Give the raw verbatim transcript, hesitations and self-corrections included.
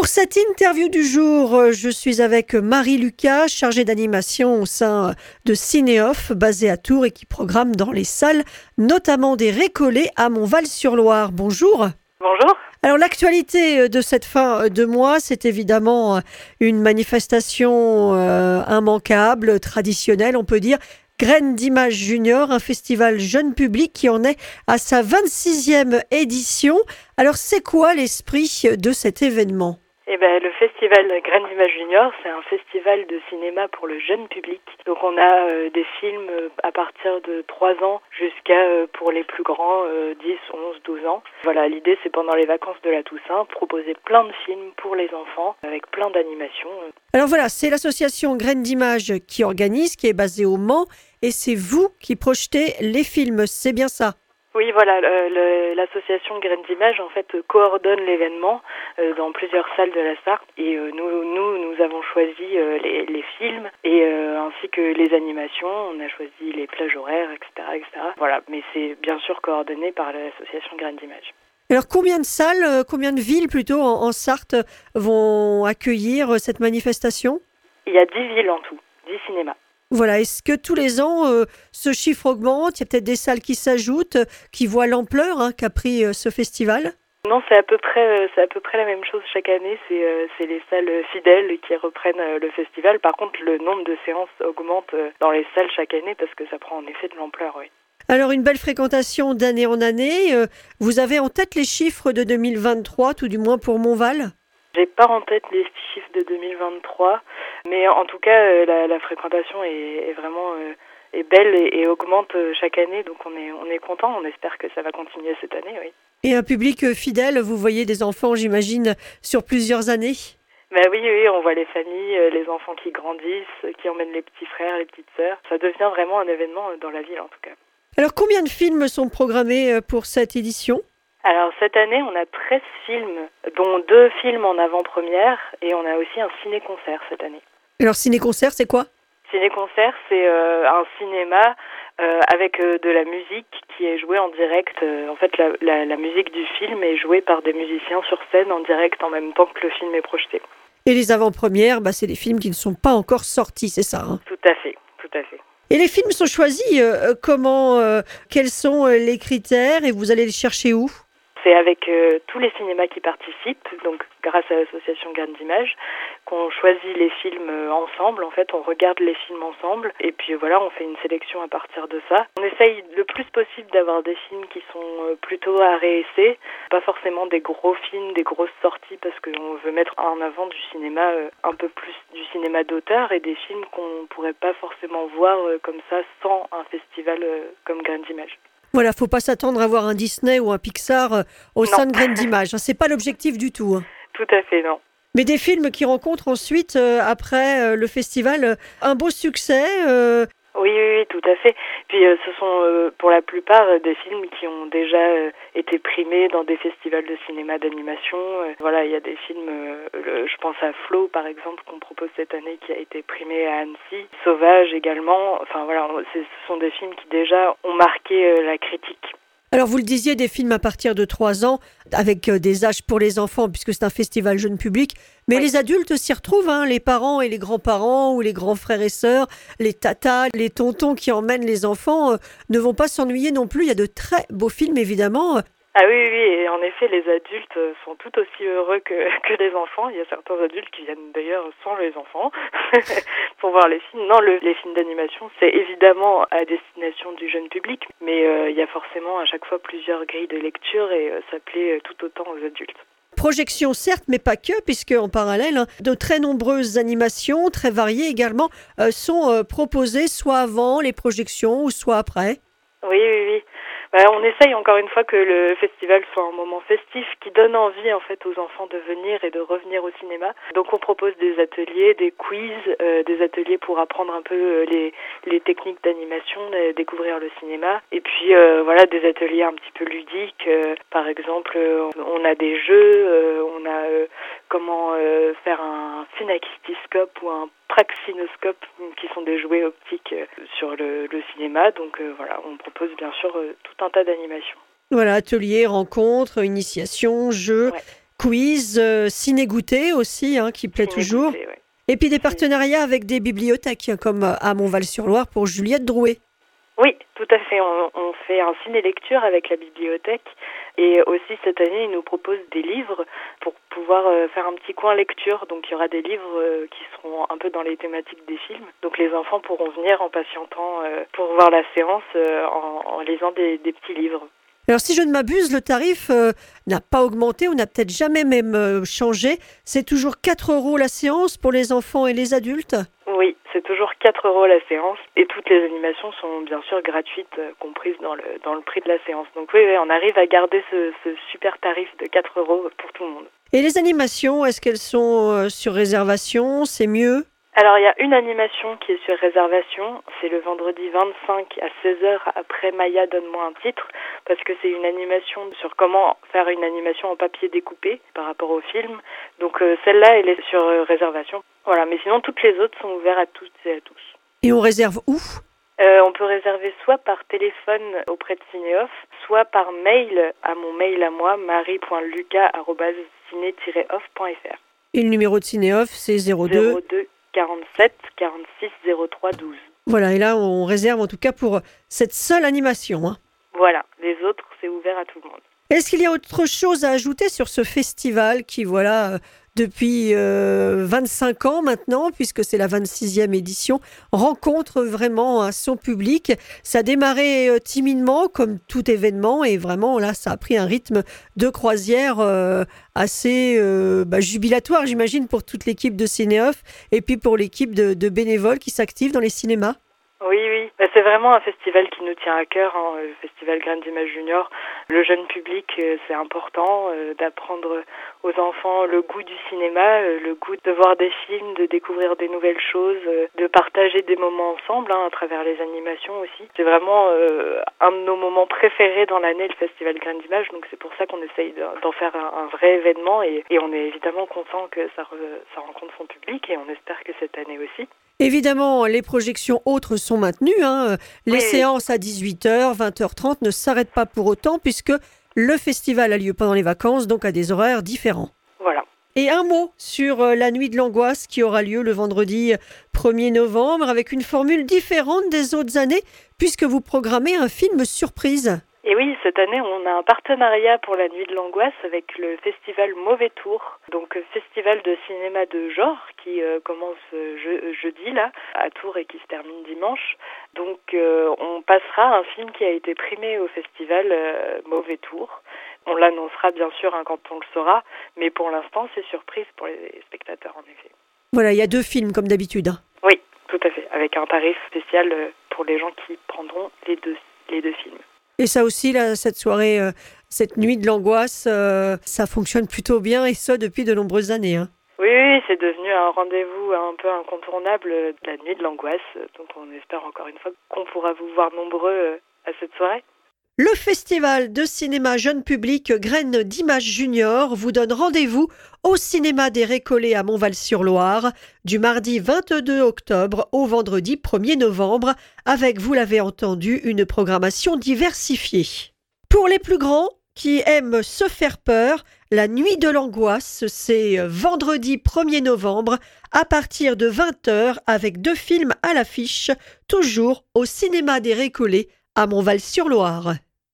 Pour cette interview du jour, euh, je suis avec Marie Lucas, chargée d'animation au sein de Cinéoff, basée à Tours et qui programme dans les salles, notamment des Récollets à Montval-sur-Loire. Bonjour. Bonjour. Alors l'actualité de cette fin de mois, c'est évidemment une manifestation euh, immanquable, traditionnelle, on peut dire. Graines d'Images Junior, un festival jeune public qui en est à sa vingt-sixième édition. Alors c'est quoi l'esprit de cet événement ? Eh ben, le festival Graines d'Images Junior, c'est un festival de cinéma pour le jeune public. Donc on a euh, des films à partir de trois ans jusqu'à, euh, pour les plus grands, euh, dix, onze, douze ans. Voilà, l'idée c'est pendant les vacances de la Toussaint, proposer plein de films pour les enfants, avec plein d'animations. Alors voilà, c'est l'association Graines d'Images qui organise, qui est basée au Mans, et c'est vous qui projetez les films, c'est bien ça ? Oui, voilà, le, le, l'association Graines d'Images en fait coordonne l'événement euh, dans plusieurs salles de la Sarthe et euh, nous, nous, nous avons choisi euh, les, les films et euh, ainsi que les animations. On a choisi les plages horaires, et cetera, et cetera. Voilà, mais c'est bien sûr coordonné par l'association Graines d'Images. Alors combien de salles, euh, combien de villes plutôt en, en Sarthe vont accueillir euh, cette manifestation ? Il y a dix villes en tout, dix cinémas. Voilà, est-ce que tous les ans, euh, ce chiffre augmente ? Il y a peut-être des salles qui s'ajoutent, euh, qui voient l'ampleur hein, qu'a pris euh, ce festival ? Non, c'est à peu près, euh, c'est à peu près la même chose chaque année. C'est, euh, c'est les salles fidèles qui reprennent euh, le festival. Par contre, le nombre de séances augmente euh, dans les salles chaque année parce que ça prend en effet de l'ampleur, oui. Alors, une belle fréquentation d'année en année. Euh, vous avez en tête les chiffres de deux mille vingt-trois, tout du moins pour Montval ? J'ai pas en tête les chiffres de deux mille vingt-trois, mais en tout cas, euh, la, la fréquentation est, est vraiment euh, est belle et, et augmente euh, chaque année. Donc on est on est content. On espère que ça va continuer cette année, oui. Et un public euh, fidèle, vous voyez des enfants, j'imagine, sur plusieurs années ? Bah oui, oui, on voit les familles, euh, les enfants qui grandissent, qui emmènent les petits frères, les petites sœurs. Ça devient vraiment un événement dans la ville, en tout cas. Alors, combien de films sont programmés pour cette édition ? Alors cette année, on a treize films, dont deux films en avant-première, et on a aussi un ciné-concert cette année. Alors ciné-concert, c'est quoi ? Ciné-concert, c'est euh, un cinéma euh, avec euh, de la musique qui est jouée en direct. Euh, en fait, la, la, la musique du film est jouée par des musiciens sur scène en direct en même temps que le film est projeté. Et les avant-premières, bah, c'est les films qui ne sont pas encore sortis, c'est ça hein ? Tout à fait, tout à fait. Et les films sont choisis euh, comment euh, Quels sont les critères et vous allez les chercher où ? C'est avec euh, tous les cinémas qui participent, donc grâce à l'association Graines d'Images, qu'on choisit les films euh, ensemble. En fait, on regarde les films ensemble et puis voilà, on fait une sélection à partir de ça. On essaye le plus possible d'avoir des films qui sont euh, plutôt à réessai, pas forcément des gros films, des grosses sorties, parce qu'on veut mettre en avant du cinéma euh, un peu plus du cinéma d'auteur et des films qu'on pourrait pas forcément voir euh, comme ça sans un festival euh, comme Graines d'Images. Voilà, faut pas s'attendre à voir un Disney ou un Pixar euh, au non. sein de Graines d'Images. Hein, c'est pas l'objectif du tout. Hein. Tout à fait, non. Mais des films qui rencontrent ensuite, euh, après euh, le festival, euh, un beau succès. Euh... Oui, oui, oui, tout à fait. Puis euh, ce sont euh, pour la plupart euh, des films qui ont déjà euh, été primés dans des festivals de cinéma d'animation. Euh, voilà, il y a des films, euh, le, je pense à Flo par exemple qu'on propose cette année qui a été primé à Annecy, Sauvage également. Enfin voilà, ce sont des films qui déjà ont marqué euh, la critique. Alors vous le disiez, des films à partir de trois ans, avec euh, des âges pour les enfants, puisque c'est un festival jeune public, mais oui. Les adultes s'y retrouvent, hein, les parents et les grands-parents, ou les grands frères et sœurs, les tatas, les tontons qui emmènent les enfants, euh, ne vont pas s'ennuyer non plus. Il y a de très beaux films, évidemment. Ah oui, oui, et en effet, les adultes sont tout aussi heureux que, que les enfants. Il y a certains adultes qui viennent d'ailleurs sans les enfants pour voir les films. Non, le, les films d'animation, c'est évidemment à destination du jeune public, mais euh, il y a forcément à chaque fois plusieurs grilles de lecture et euh, ça plaît tout autant aux adultes. Projection certes, mais pas que, puisque en parallèle, hein, de très nombreuses animations, très variées également, euh, sont euh, proposées soit avant les projections ou soit après. Oui, oui, oui. Bah, on essaye encore une fois que le festival soit un moment festif qui donne envie en fait aux enfants de venir et de revenir au cinéma. Donc on propose des ateliers, des quiz, euh, des ateliers pour apprendre un peu euh, les, les techniques d'animation, euh, découvrir le cinéma. Et puis euh, voilà, des ateliers un petit peu ludiques. Euh, par exemple, euh, on a des jeux, euh, on a euh, comment euh, faire un phénakistiscope ou un praxinoscope, qui sont des jouets optiques euh, sur le, le cinéma. Donc euh, voilà, on propose bien sûr euh, tout un tas d'animations. Voilà, ateliers, rencontres, initiations, jeux. Ouais. quiz, euh, ciné-goûter aussi, hein, qui plaît toujours. Ciné-goûter, ouais. Et puis des partenariats avec des bibliothèques, comme à Montval-sur-Loire pour Juliette Drouet. Oui, tout à fait. On, on fait un ciné-lecture avec la bibliothèque et aussi cette année, ils nous proposent des livres pour pouvoir euh, faire un petit coin lecture. Donc il y aura des livres euh, qui seront un peu dans les thématiques des films. Donc les enfants pourront venir en patientant euh, pour voir la séance euh, en, en lisant des, des petits livres. Alors si je ne m'abuse, le tarif euh, n'a pas augmenté ou n'a peut-être jamais même euh, changé. C'est toujours quatre euros la séance pour les enfants et les adultes ? Oui, c'est toujours quatre euros la séance et toutes les animations sont bien sûr gratuites, euh, comprises dans le, dans le prix de la séance. Donc oui, oui on arrive à garder ce, ce super tarif de quatre euros pour tout le monde. Et les animations, est-ce qu'elles sont euh, sur réservation ? C'est mieux ? Alors, il y a une animation qui est sur réservation, c'est le vendredi vingt-cinq à seize heures après Maya donne-moi un titre, parce que c'est une animation sur comment faire une animation en papier découpé par rapport au film. Donc euh, celle-là, elle est sur euh, réservation. Voilà, mais sinon toutes les autres sont ouvertes à toutes et à tous. Et on réserve où ? Euh, on peut réserver soit par téléphone auprès de Cinéoff, soit par mail à mon mail à moi, marie point lucas arobase ciné tiret off point f r. Et le numéro de Cinéoff, c'est zéro deux quarante-sept quarante-six zéro trois douze. Voilà, et là, on réserve en tout cas pour cette seule animation. Hein. Voilà, les autres, c'est ouvert à tout le monde. Est-ce qu'il y a autre chose à ajouter sur ce festival qui, voilà, depuis euh, vingt-cinq ans maintenant, puisque c'est la vingt-sixième édition, rencontre vraiment hein, son public. Ça a démarré euh, timidement, comme tout événement, et vraiment, là, ça a pris un rythme de croisière euh, assez euh, bah, jubilatoire, j'imagine, pour toute l'équipe de Cinéoff, et puis pour l'équipe de, de bénévoles qui s'activent dans les cinémas. Oui, oui. Bah, c'est vraiment un festival qui nous tient à cœur, hein, le Festival Graines d'Images Junior. Le jeune public, euh, c'est important euh, d'apprendre aux enfants le goût du cinéma, euh, le goût de voir des films, de découvrir des nouvelles choses, euh, de partager des moments ensemble hein, à travers les animations aussi. C'est vraiment euh, un de nos moments préférés dans l'année, le Festival Graines d'Images. Donc c'est pour ça qu'on essaye d'en faire un, un vrai événement et, et on est évidemment content que ça, re, ça rencontre son public et on espère que cette année aussi. Évidemment, les projections autres sont maintenues. Hein. Les oui. séances à dix-huit heures, vingt heures trente ne s'arrêtent pas pour autant puisque le festival a lieu pendant les vacances, donc à des horaires différents. Voilà. Et un mot sur la Nuit de l'Angoisse qui aura lieu le vendredi premier novembre avec une formule différente des autres années puisque vous programmez un film surprise. Et oui, cette année, on a un partenariat pour la Nuit de l'Angoisse avec le festival Mauvais Tour, donc festival de cinéma de genre qui euh, commence je, jeudi là à Tours et qui se termine dimanche. Donc euh, on passera un film qui a été primé au festival euh, Mauvais Tour. On l'annoncera bien sûr hein, quand on le saura, mais pour l'instant c'est surprise pour les spectateurs en effet. Voilà, il y a deux films comme d'habitude. Oui, tout à fait, avec un tarif spécial pour les gens qui prendront les deux, les deux films. Et ça aussi, là, cette soirée, euh, cette nuit de l'angoisse, euh, ça fonctionne plutôt bien et ça depuis de nombreuses années. Hein. Oui, oui, c'est devenu un rendez-vous un peu incontournable de la nuit de l'angoisse. Donc on espère encore une fois qu'on pourra vous voir nombreux à cette soirée. Le festival de cinéma jeune public Graines d'Images Junior vous donne rendez-vous au cinéma des Récollets à Montval-sur-Loire du mardi vingt-deux octobre au vendredi premier novembre avec, vous l'avez entendu, une programmation diversifiée. Pour les plus grands qui aiment se faire peur, la nuit de l'angoisse, c'est vendredi premier novembre à partir de vingt heures avec deux films à l'affiche, toujours au cinéma des Récollets à Montval-sur-Loire.